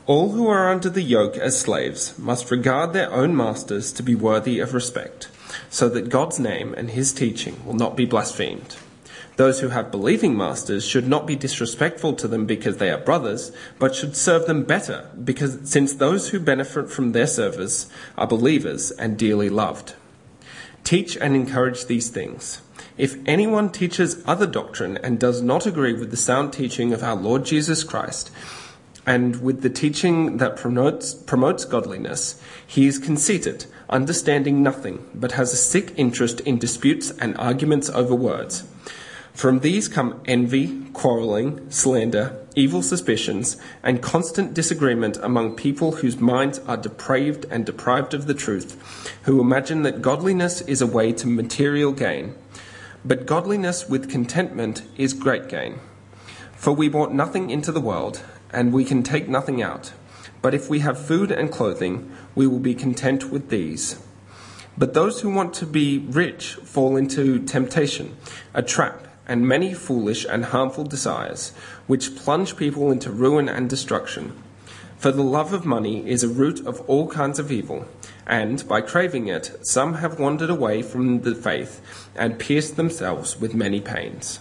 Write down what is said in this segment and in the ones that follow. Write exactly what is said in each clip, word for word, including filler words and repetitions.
All who are under the yoke as slaves must regard their own masters to be worthy of respect, so that God's name and his teaching will not be blasphemed. Those who have believing masters should not be disrespectful to them because they are brothers, but should serve them better, because since those who benefit from their service are believers and dearly loved. Teach and encourage these things. If anyone teaches other doctrine and does not agree with the sound teaching of our Lord Jesus Christ, and with the teaching that promotes, promotes godliness, he is conceited, understanding nothing, but has a sick interest in disputes and arguments over words. From these come envy, quarreling, slander, evil suspicions, and constant disagreement among people whose minds are depraved and deprived of the truth, who imagine that godliness is a way to material gain. But godliness with contentment is great gain. For we brought nothing into the world, and we can take nothing out. But if we have food and clothing, we will be content with these. But those who want to be rich fall into temptation, a trap, and many foolish and harmful desires, which plunge people into ruin and destruction. For the love of money is a root of all kinds of evil, and by craving it, some have wandered away from the faith and pierced themselves with many pains.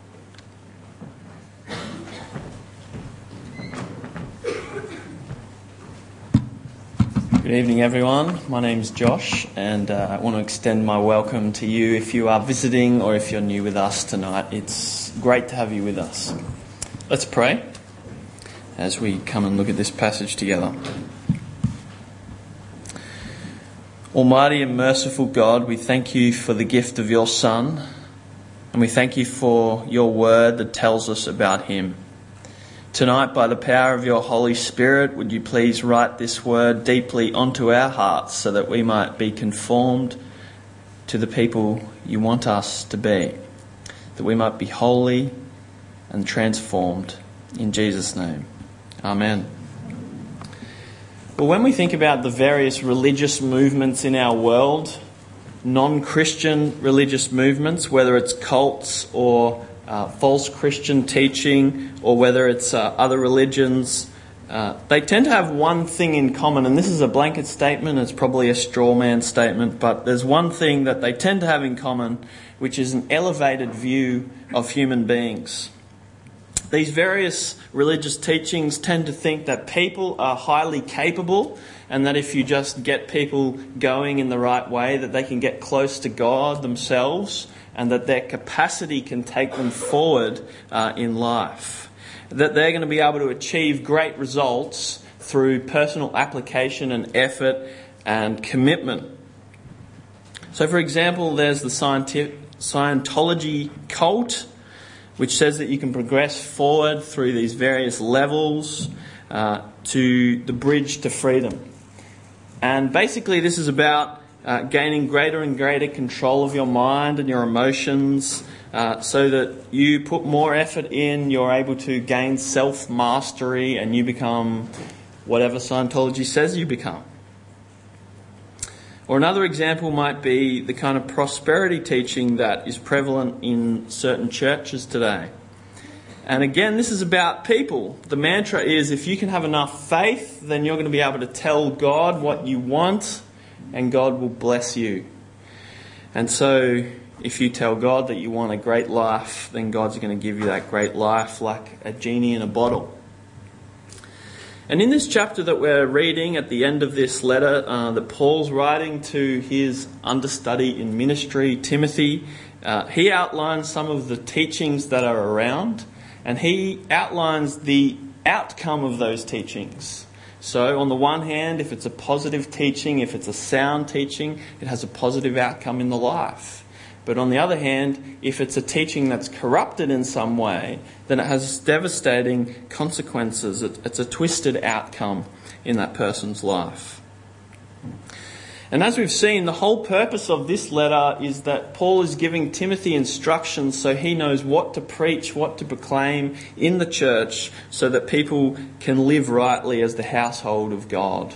Good evening, everyone. My name's Josh, and uh, I want to extend my welcome to you if you are visiting or if you're new with us tonight. It's great to have you with us. Let's pray as we come and look at this passage together. Almighty and merciful God, we thank you for the gift of your Son, and we thank you for your word that tells us about him. Tonight, by the power of your Holy Spirit, would you please write this word deeply onto our hearts so that we might be conformed to the people you want us to be, that we might be holy and transformed. In Jesus' name, amen. Well, when we think about the various religious movements in our world, non-Christian religious movements, whether it's cults or Uh, false Christian teaching, or whether it's uh, other religions, uh, they tend to have one thing in common, and this is a blanket statement, it's probably a straw man statement, but there's one thing that they tend to have in common, which is an elevated view of human beings. These various religious teachings tend to think that people are highly capable, and that if you just get people going in the right way, that they can get close to God themselves, and that their capacity can take them forward uh, in life. That they're going to be able to achieve great results through personal application and effort and commitment. So, for example, there's the Scientology cult, which says that you can progress forward through these various levels uh, to the bridge to freedom. And basically this is about Uh, gaining greater and greater control of your mind and your emotions uh, so that you put more effort in, you're able to gain self-mastery and you become whatever Scientology says you become. Or another example might be the kind of prosperity teaching that is prevalent in certain churches today. And again, this is about people. The mantra is if you can have enough faith, then you're going to be able to tell God what you want, and God will bless you. And so if you tell God that you want a great life, then God's going to give you that great life like a genie in a bottle. And in this chapter that we're reading at the end of this letter uh, that Paul's writing to his understudy in ministry, Timothy, uh, he outlines some of the teachings that are around, and he outlines the outcome of those teachings. So on the one hand, if it's a positive teaching, if it's a sound teaching, it has a positive outcome in the life. But on the other hand, if it's a teaching that's corrupted in some way, then it has devastating consequences. It's a twisted outcome in that person's life. And as we've seen, the whole purpose of this letter is that Paul is giving Timothy instructions so he knows what to preach, what to proclaim in the church so that people can live rightly as the household of God.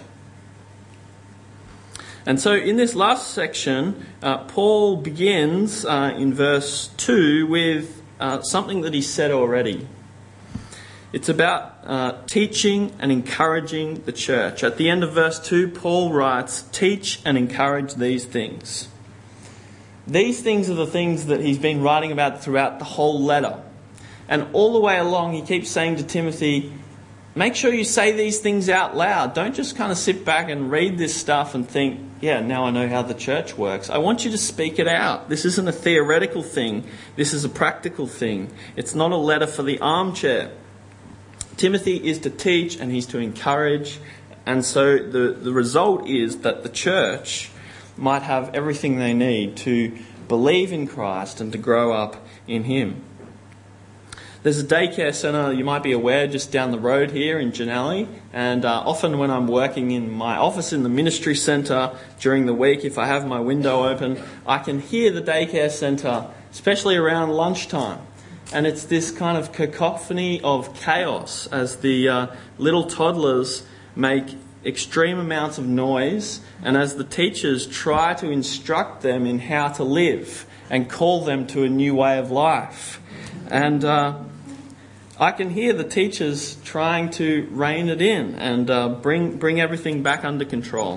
And so in this last section, uh, Paul begins uh, in verse two with uh, something that he said already. It's about uh, teaching and encouraging the church. At the end of verse two, Paul writes, "Teach and encourage these things." These things are the things that he's been writing about throughout the whole letter. And all the way along, he keeps saying to Timothy, make sure you say these things out loud. Don't just kind of sit back and read this stuff and think, yeah, now I know how the church works. I want you to speak it out. This isn't a theoretical thing. This is a practical thing. It's not a letter for the armchair. Timothy is to teach and he's to encourage. And so the, the result is that the church might have everything they need to believe in Christ and to grow up in him. There's a daycare centre, you might be aware, just down the road here in Janelli. And uh, often when I'm working in my office in the ministry centre during the week, if I have my window open, I can hear the daycare centre, especially around lunchtime. And it's this kind of cacophony of chaos as the uh, little toddlers make extreme amounts of noise, and as the teachers try to instruct them in how to live and call them to a new way of life. And uh, I can hear the teachers trying to rein it in and uh, bring bring everything back under control.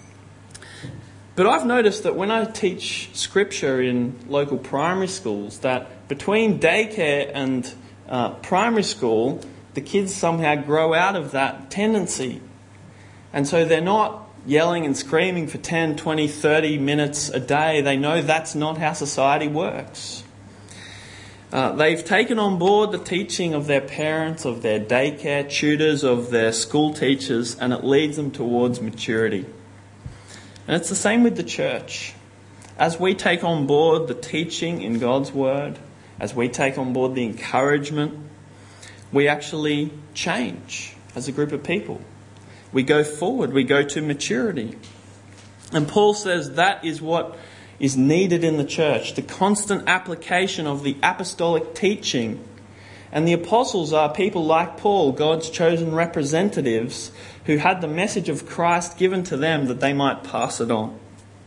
But I've noticed that when I teach scripture in local primary schools, that between daycare and uh, primary school, the kids somehow grow out of that tendency. And so they're not yelling and screaming for ten, twenty, thirty minutes a day. They know that's not how society works. Uh, they've taken on board the teaching of their parents, of their daycare tutors, of their school teachers, and it leads them towards maturity. And it's the same with the church. As we take on board the teaching in God's Word, as we take on board the encouragement, we actually change as a group of people. We go forward, we go to maturity. And Paul says that is what is needed in the church, the constant application of the apostolic teaching. And the apostles are people like Paul, God's chosen representatives, who had the message of Christ given to them that they might pass it on.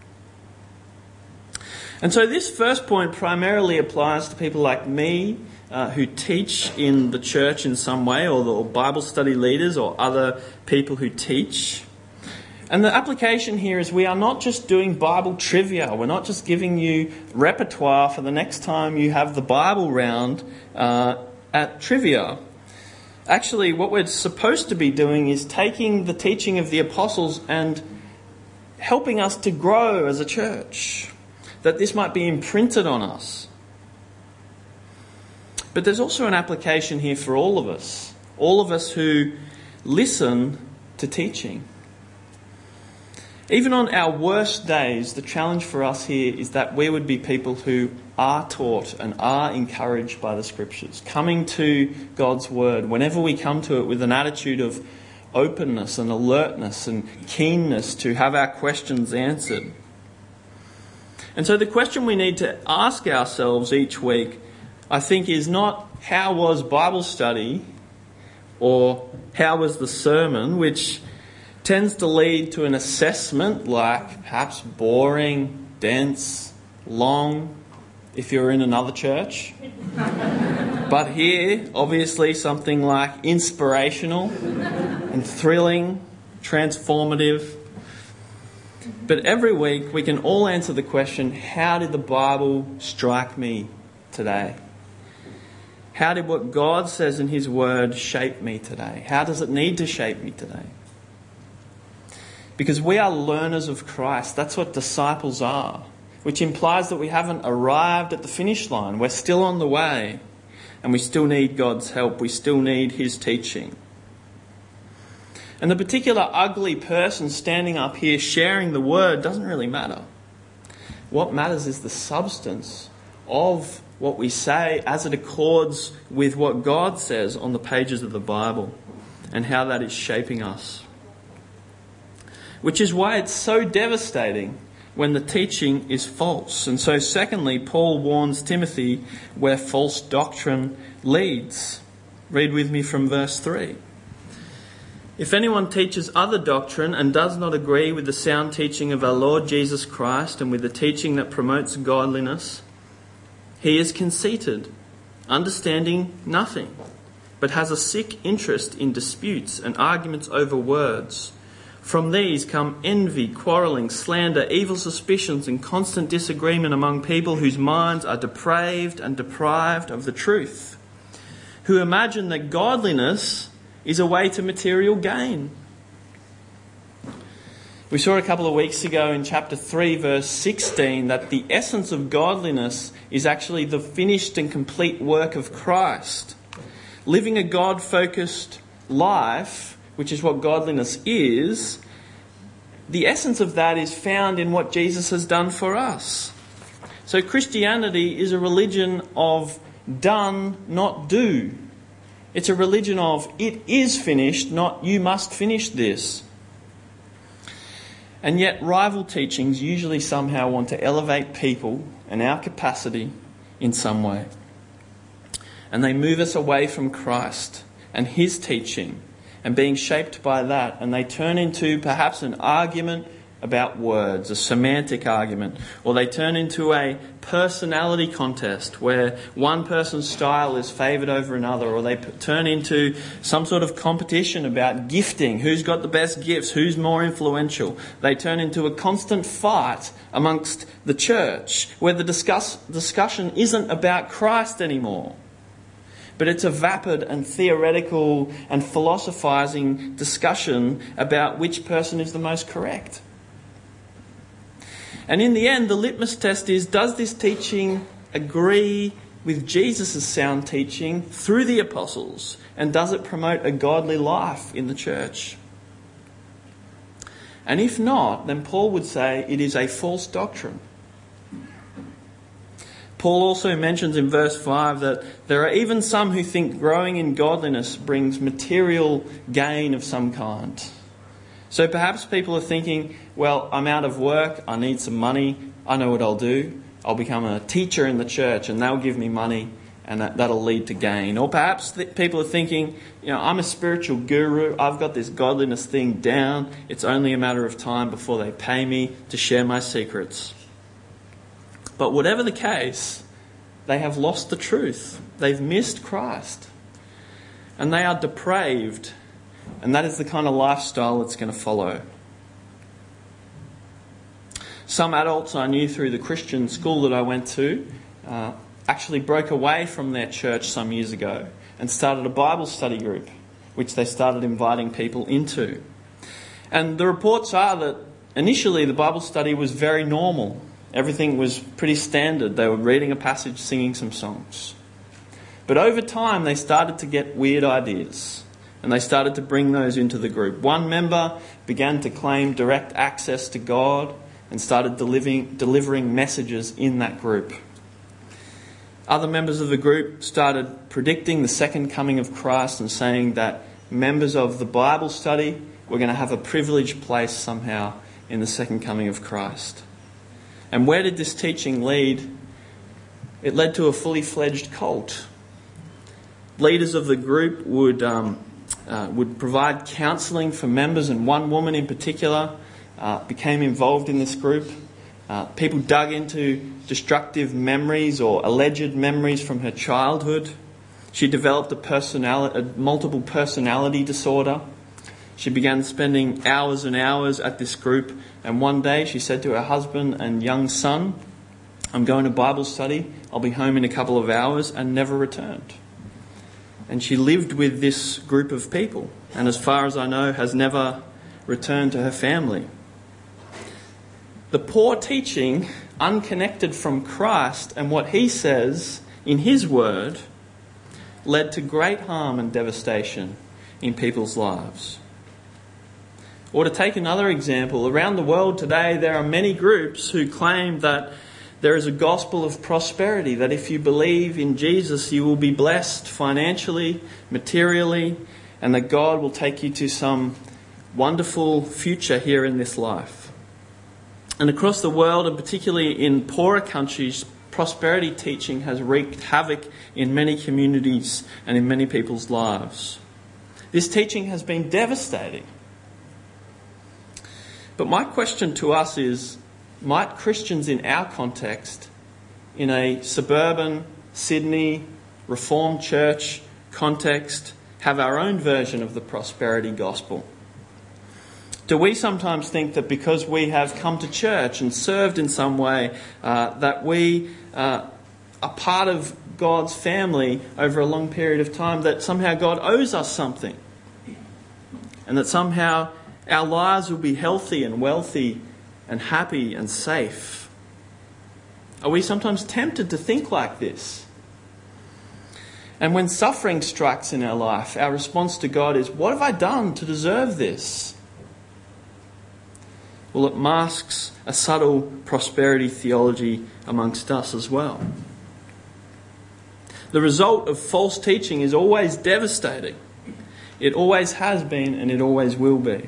And so this first point primarily applies to people like me, uh, who teach in the church in some way, or the Bible study leaders, or other people who teach. And the application here is we are not just doing Bible trivia. We're not just giving you repertoire for the next time you have the Bible round uh, at trivia. Actually, what we're supposed to be doing is taking the teaching of the apostles and helping us to grow as a church, that this might be imprinted on us. But there's also an application here for all of us, all of us who listen to teaching. Even on our worst days, the challenge for us here is that we would be people who are taught and are encouraged by the Scriptures, coming to God's Word whenever we come to it with an attitude of openness and alertness and keenness to have our questions answered. And so the question we need to ask ourselves each week, I think, is not how was Bible study or how was the sermon, which tends to lead to an assessment like perhaps boring, dense, long, if you're in another church. But here, obviously, something like inspirational and thrilling, transformative. But every week we can all answer the question, how did the Bible strike me today? How did what God says in His Word shape me today? How does it need to shape me today? Because we are learners of Christ. That's what disciples are. Which implies that we haven't arrived at the finish line. We're still on the way. And we still need God's help. We still need His teaching. And the particular ugly person standing up here sharing the word doesn't really matter. What matters is the substance of what we say as it accords with what God says on the pages of the Bible and how that is shaping us. Which is why it's so devastating when the teaching is false. And so secondly, Paul warns Timothy where false doctrine leads. Read with me from verse three. If anyone teaches other doctrine and does not agree with the sound teaching of our Lord Jesus Christ and with the teaching that promotes godliness, he is conceited, understanding nothing, but has a sick interest in disputes and arguments over words. From these come envy, quarrelling, slander, evil suspicions, and constant disagreement among people whose minds are depraved and deprived of the truth, who imagine that godliness is a way to material gain. We saw a couple of weeks ago in chapter three, verse sixteen, that the essence of godliness is actually the finished and complete work of Christ. Living a God-focused life, which is what godliness is, the essence of that is found in what Jesus has done for us. So Christianity is a religion of done, not do. It's a religion of it is finished, not you must finish this. And yet rival teachings usually somehow want to elevate people and our capacity in some way. And they move us away from Christ and his teaching and being shaped by that. And they turn into perhaps an argument about words, a semantic argument. Or they turn into a personality contest where one person's style is favoured over another. Or they p- turn into some sort of competition about gifting. Who's got the best gifts? Who's more influential? They turn into a constant fight amongst the church where the discuss- discussion isn't about Christ anymore. But it's a vapid and theoretical and philosophizing discussion about which person is the most correct. And in the end, the litmus test is, does this teaching agree with Jesus' sound teaching through the apostles? And does it promote a godly life in the church? And if not, then Paul would say it is a false doctrine. Paul also mentions in verse five that there are even some who think growing in godliness brings material gain of some kind. So perhaps people are thinking, well, I'm out of work, I need some money, I know what I'll do. I'll become a teacher in the church and they'll give me money and that, that'll lead to gain. Or perhaps th- people are thinking, you know, I'm a spiritual guru, I've got this godliness thing down, it's only a matter of time before they pay me to share my secrets. But whatever the case, they have lost the truth. They've missed Christ. And they are depraved. And that is the kind of lifestyle that's going to follow. Some adults I knew through the Christian school that I went to uh, actually broke away from their church some years ago and started a Bible study group, which they started inviting people into. And the reports are that initially the Bible study was very normal. Everything was pretty standard. They were reading a passage, singing some songs. But over time, they started to get weird ideas. And they started to bring those into the group. One member began to claim direct access to God and started delivering, delivering messages in that group. Other members of the group started predicting the second coming of Christ and saying that members of the Bible study were going to have a privileged place somehow in the second coming of Christ. And where did this teaching lead? It led to a fully fledged cult. Leaders of the group would um, uh, would provide counselling for members, and one woman in particular uh, became involved in this group. Uh, people dug into destructive memories or alleged memories from her childhood. She developed a, personality, a multiple personality disorder. She began spending hours and hours at this group, and one day she said to her husband and young son, I'm going to Bible study, I'll be home in a couple of hours, and never returned. And she lived with this group of people, and as far as I know, has never returned to her family. The poor teaching, unconnected from Christ and what he says in his word, led to great harm and devastation in people's lives. Or to take another example, around the world today there are many groups who claim that there is a gospel of prosperity, that if you believe in Jesus you will be blessed financially, materially, and that God will take you to some wonderful future here in this life. And across the world, and particularly in poorer countries, prosperity teaching has wreaked havoc in many communities and in many people's lives. This teaching has been devastating. But my question to us is, might Christians in our context, in a suburban Sydney Reformed church context, have our own version of the prosperity gospel? Do we sometimes think that because we have come to church and served in some way, uh, that we uh, are part of God's family over a long period of time, that somehow God owes us something? And that somehow our lives will be healthy and wealthy and happy and safe? Are we sometimes tempted to think like this? And when suffering strikes in our life, our response to God is, what have I done to deserve this? Well, it masks a subtle prosperity theology amongst us as well. The result of false teaching is always devastating. It always has been and it always will be.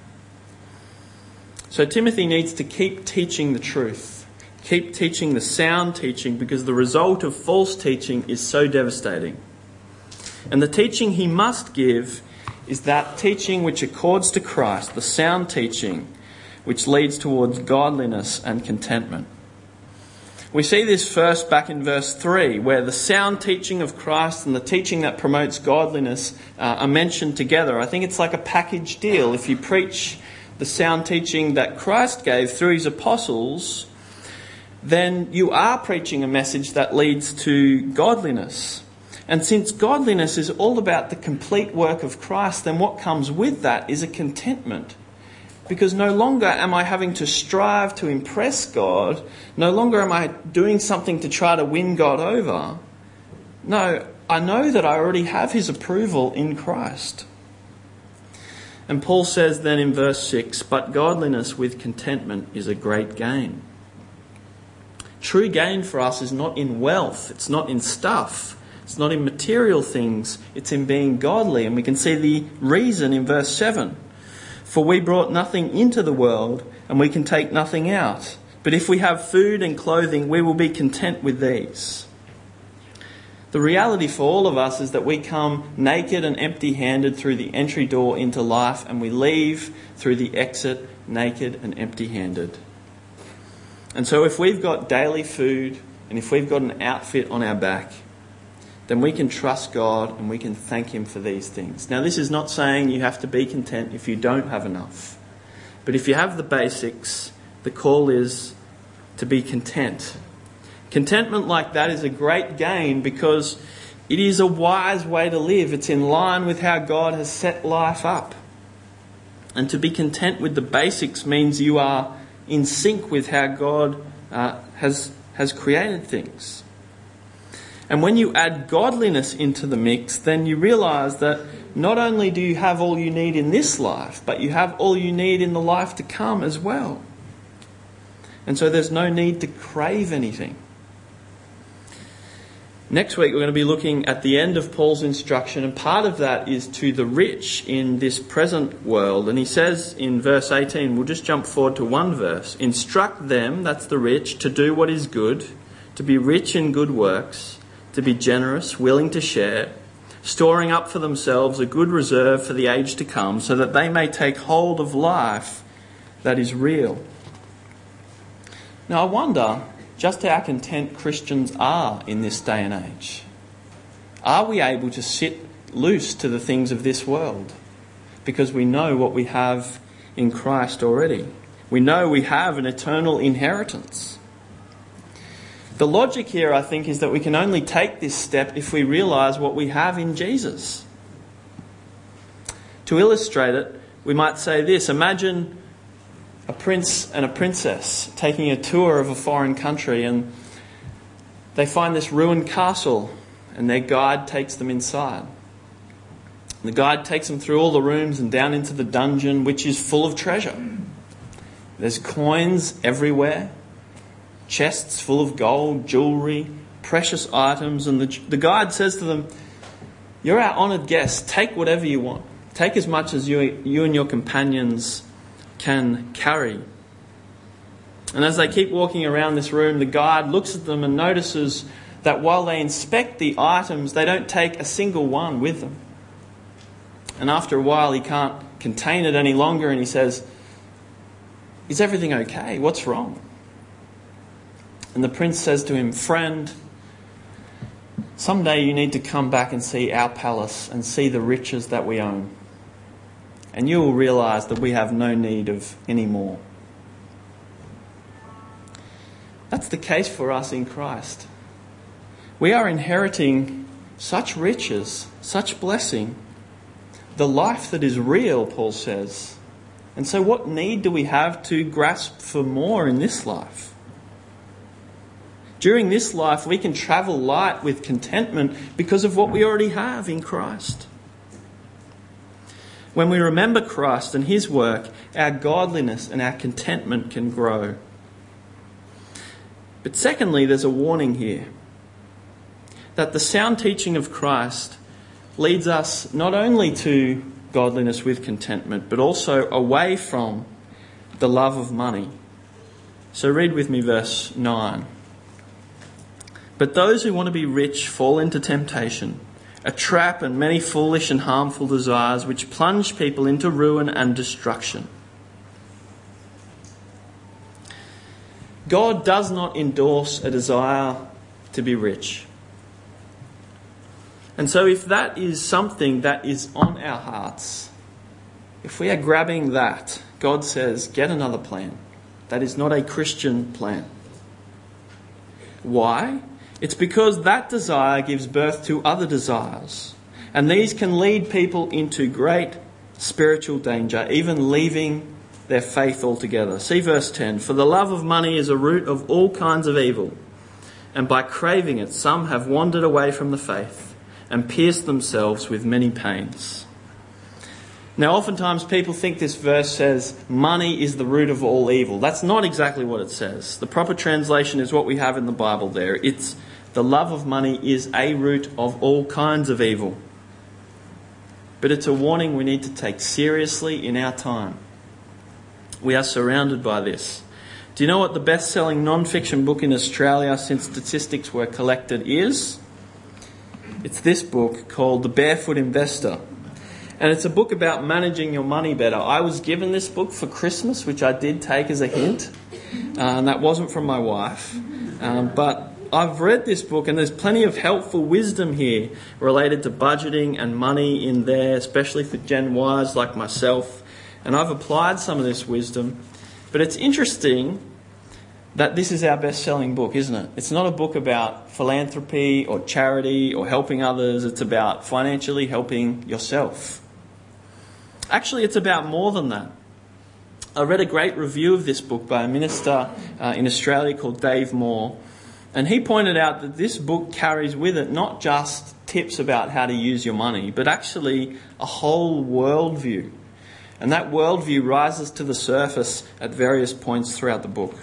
So Timothy needs to keep teaching the truth. Keep teaching the sound teaching, because the result of false teaching is so devastating. And the teaching he must give is that teaching which accords to Christ, the sound teaching which leads towards godliness and contentment. We see this first back in verse three, where the sound teaching of Christ and the teaching that promotes godliness uh, are mentioned together. I think it's like a package deal. If you preach the sound teaching that Christ gave through his apostles, then you are preaching a message that leads to godliness. And since godliness is all about the complete work of Christ, then what comes with that is a contentment. Because no longer am I having to strive to impress God. No longer am I doing something to try to win God over. No, I know that I already have his approval in Christ. And Paul says then in verse six, but godliness with contentment is a great gain. True gain for us is not in wealth. It's not in stuff. It's not in material things. It's in being godly. And we can see the reason in verse seven. For we brought nothing into the world, and we can take nothing out. But if we have food and clothing, we will be content with these. The reality for all of us is that we come naked and empty-handed through the entry door into life, and we leave through the exit naked and empty-handed. And so if we've got daily food, and if we've got an outfit on our back, then we can trust God and we can thank him for these things. Now, this is not saying you have to be content if you don't have enough. But if you have the basics, the call is to be content. Contentment like that is a great gain because it is a wise way to live. It's in line with how God has set life up. And to be content with the basics means you are in sync with how God uh, has, has created things. And when you add godliness into the mix, then you realise that not only do you have all you need in this life, but you have all you need in the life to come as well. And so there's no need to crave anything. Next week we're going to be looking at the end of Paul's instruction, and part of that is to the rich in this present world. And he says in verse eighteen, we'll just jump forward to one verse, instruct them, that's the rich, to do what is good, to be rich in good works, to be generous, willing to share, storing up for themselves a good reserve for the age to come, so that they may take hold of life that is real. Now I wonder just how content Christians are in this day and age. Are we able to sit loose to the things of this world? Because we know what we have in Christ already. We know we have an eternal inheritance. The logic here, I think, is that we can only take this step if we realise what we have in Jesus. To illustrate it, we might say this. Imagine a prince and a princess taking a tour of a foreign country, and they find this ruined castle, and their guide takes them inside. The guide takes them through all the rooms and down into the dungeon, which is full of treasure. There's coins everywhere. Chests full of gold, jewellery, precious items. And the, the guide says to them, you're our honoured guests, take whatever you want. Take as much as you, you and your companions can carry. And as they keep walking around this room, the guide looks at them and notices that while they inspect the items, they don't take a single one with them. And after a while, he can't contain it any longer, and he says, is everything okay? What's wrong? And the prince says to him, friend, Someday you need to come back and see our palace and see the riches that we own. And you will realise that we have no need of any more. That's the case for us in Christ. We are inheriting such riches, such blessing, the life that is real, Paul says. And so what need do we have to grasp for more in this life? During this life, we can travel light with contentment because of what we already have in Christ. When we remember Christ and his work, our godliness and our contentment can grow. But secondly, there's a warning here that the sound teaching of Christ leads us not only to godliness with contentment, but also away from the love of money. So read with me verse nine. But those who want to be rich fall into temptation, a trap and many foolish and harmful desires which plunge people into ruin and destruction. God does not endorse a desire to be rich. And so if that is something that is on our hearts, if we are grabbing that, God says, get another plan. That is not a Christian plan. Why? It's because that desire gives birth to other desires. And these can lead people into great spiritual danger, even leaving their faith altogether. See verse ten. For the love of money is a root of all kinds of evil. And by craving it, some have wandered away from the faith and pierced themselves with many pains. Now, oftentimes people think this verse says money is the root of all evil. That's not exactly what it says. The proper translation is what we have in the Bible there. It's the love of money is a root of all kinds of evil. But it's a warning we need to take seriously in our time. We are surrounded by this. Do you know what the best-selling non-fiction book in Australia since statistics were collected is? It's this book called The Barefoot Investor. And it's a book about managing your money better. I was given this book for Christmas, which I did take as a hint. Uh, and that wasn't from my wife. Um, but I've read this book and there's plenty of helpful wisdom here related to budgeting and money in there, especially for Gen Ys like myself. And I've applied some of this wisdom. But it's interesting that this is our best-selling book, isn't it? It's not a book about philanthropy or charity or helping others. It's about financially helping yourself. Actually, it's about more than that. I read a great review of this book by a minister uh, in Australia called Dave Moore. And he pointed out that this book carries with it not just tips about how to use your money, but actually a whole worldview. And that worldview rises to the surface at various points throughout the book.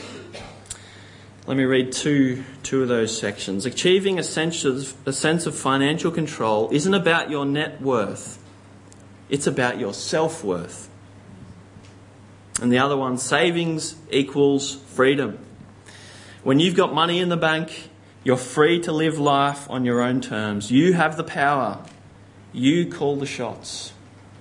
Let me read two, two of those sections. Achieving a sense of, a sense of financial control isn't about your net worth. It's about your self-worth. And the other one, savings equals freedom. When you've got money in the bank, you're free to live life on your own terms. You have the power. You call the shots.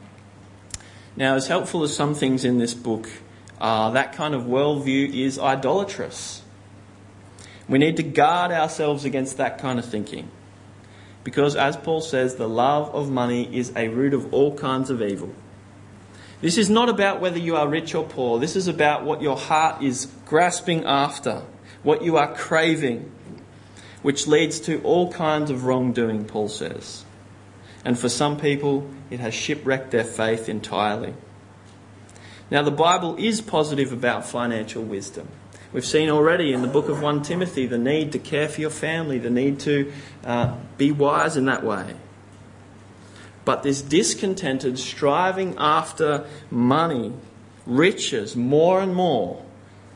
Now, as helpful as some things in this book are, that kind of worldview is idolatrous. We need to guard ourselves against that kind of thinking. Because, as Paul says, the love of money is a root of all kinds of evil. This is not about whether you are rich or poor. This is about what your heart is grasping after, what you are craving, which leads to all kinds of wrongdoing, Paul says. And for some people, it has shipwrecked their faith entirely. Now, the Bible is positive about financial wisdom. We've seen already in the book of First Timothy the need to care for your family, the need to uh, be wise in that way. But this discontented striving after money, riches, more and more,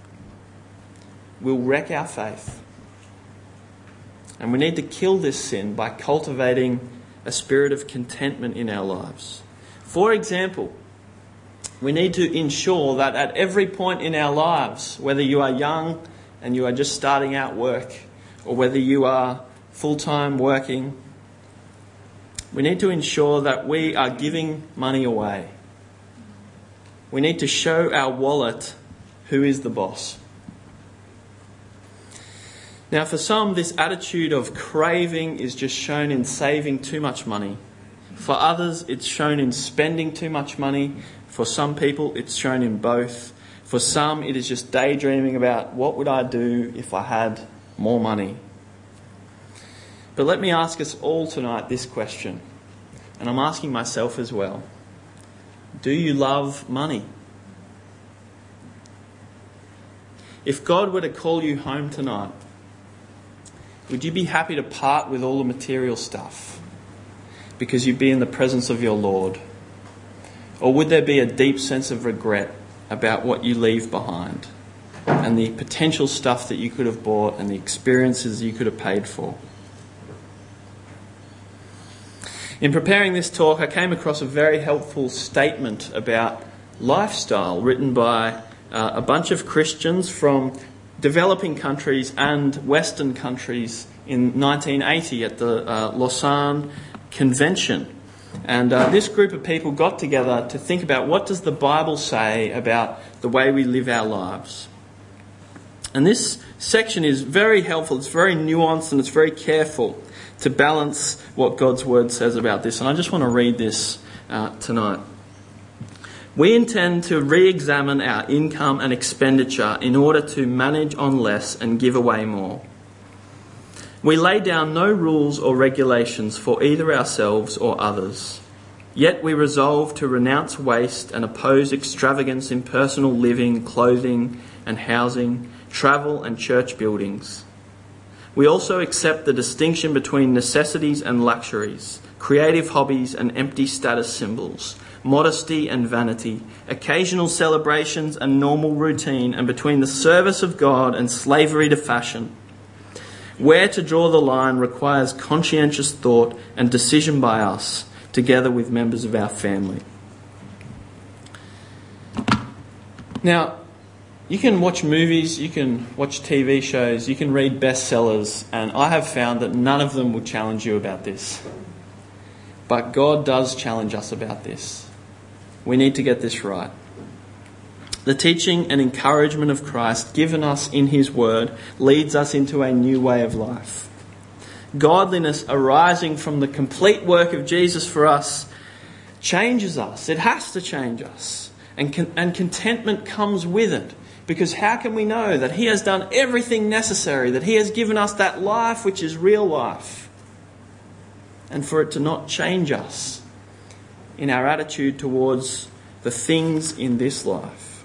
will wreck our faith. And we need to kill this sin by cultivating a spirit of contentment in our lives. For example, we need to ensure that at every point in our lives, whether you are young and you are just starting out work, or whether you are full-time working, we need to ensure that we are giving money away. We need to show our wallet who is the boss. Now, for some, this attitude of craving is just shown in saving too much money. For others, it's shown in spending too much money. For some people, it's shown in both. For some, it is just daydreaming about what would I do if I had more money. But let me ask us all tonight this question, and I'm asking myself as well. Do you love money? If God were to call you home tonight, would you be happy to part with all the material stuff because you'd be in the presence of your Lord? Or would there be a deep sense of regret about what you leave behind and the potential stuff that you could have bought and the experiences you could have paid for? In preparing this talk, I came across a very helpful statement about lifestyle written by uh, a bunch of Christians from developing countries and Western countries in nineteen eighty at the uh, Lausanne Convention. And uh, this group of people got together to think about what does the Bible say about the way we live our lives. And this section is very helpful, it's very nuanced and it's very careful to balance what God's Word says about this. And I just want to read this uh, tonight. We intend to re-examine our income and expenditure in order to manage on less and give away more. We lay down no rules or regulations for either ourselves or others. Yet we resolve to renounce waste and oppose extravagance in personal living, clothing and housing, travel and church buildings. We also accept the distinction between necessities and luxuries, creative hobbies and empty status symbols, modesty and vanity, occasional celebrations and normal routine, and between the service of God and slavery to fashion. Where to draw the line requires conscientious thought and decision by us, together with members of our family. Now, you can watch movies, you can watch T V shows, you can read bestsellers, and I have found that none of them will challenge you about this. But God does challenge us about this. We need to get this right. The teaching and encouragement of Christ given us in His Word leads us into a new way of life. Godliness arising from the complete work of Jesus for us changes us. It has to change us. And, con- and contentment comes with it. Because how can we know that He has done everything necessary, that He has given us that life which is real life, and for it to not change us in our attitude towards the things in this life?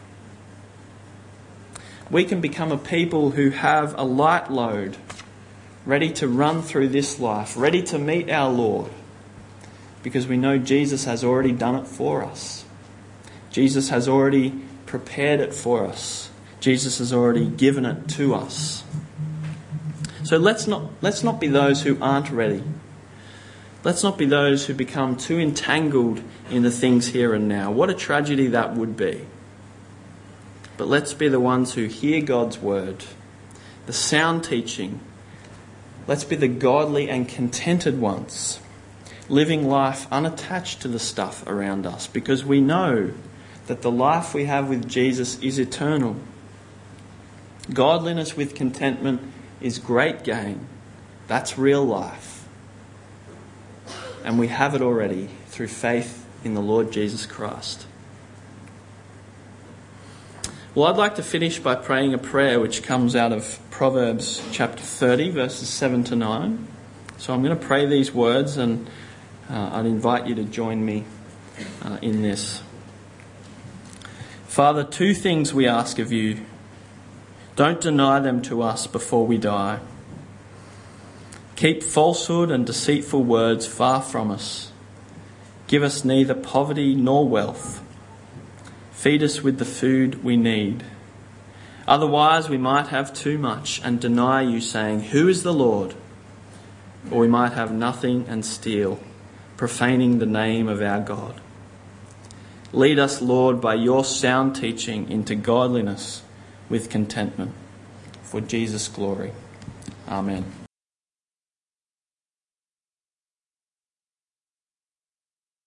We can become a people who have a light load, ready to run through this life, ready to meet our Lord, because we know Jesus has already done it for us. Jesus has already prepared it for us. Jesus has already given it to us. So let's not let's not be those who aren't ready. Let's not be those who become too entangled in the things here and now. What a tragedy that would be. But let's be the ones who hear God's word, the sound teaching. Let's be the godly and contented ones, living life unattached to the stuff around us, because we know that the life we have with Jesus is eternal. Godliness with contentment is great gain. That's real life. And we have it already through faith in the Lord Jesus Christ. Well, I'd like to finish by praying a prayer which comes out of Proverbs chapter thirty, verses seven to nine. So I'm going to pray these words, and uh, I'd invite you to join me uh, in this. Father, two things we ask of you. Don't deny them to us before we die. Keep falsehood and deceitful words far from us. Give us neither poverty nor wealth. Feed us with the food we need. Otherwise we might have too much and deny you, saying, "Who is the Lord?" Or we might have nothing and steal, profaning the name of our God. Lead us, Lord, by your sound teaching into godliness with contentment. For Jesus' glory. Amen.